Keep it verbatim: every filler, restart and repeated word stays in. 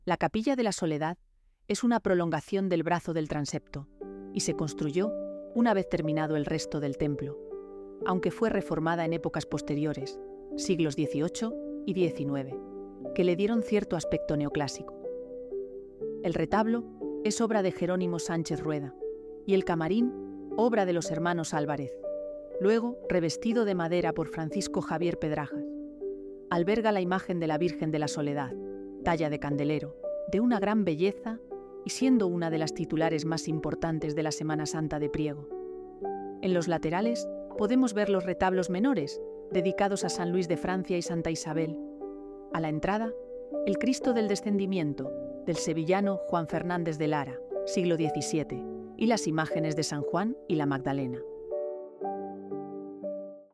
La Capilla de la Soledad es una prolongación del brazo del transepto y se construyó una vez terminado el resto del templo, aunque fue reformada en épocas posteriores, siglos dieciocho y diecinueve, que le dieron cierto aspecto neoclásico. El retablo es obra de Jerónimo Sánchez Rueda y el camarín, obra de los hermanos Álvarez, luego revestido de madera por Francisco Javier Pedrajas. Alberga la imagen de la Virgen de la Soledad, talla de candelero, de una gran belleza y siendo una de las titulares más importantes de la Semana Santa de Priego. En los laterales podemos ver los retablos menores, dedicados a San Luis de Francia y Santa Isabel. A la entrada, el Cristo del Descendimiento, del sevillano Juan Fernández de Lara, siglo diecisiete, y las imágenes de San Juan y la Magdalena.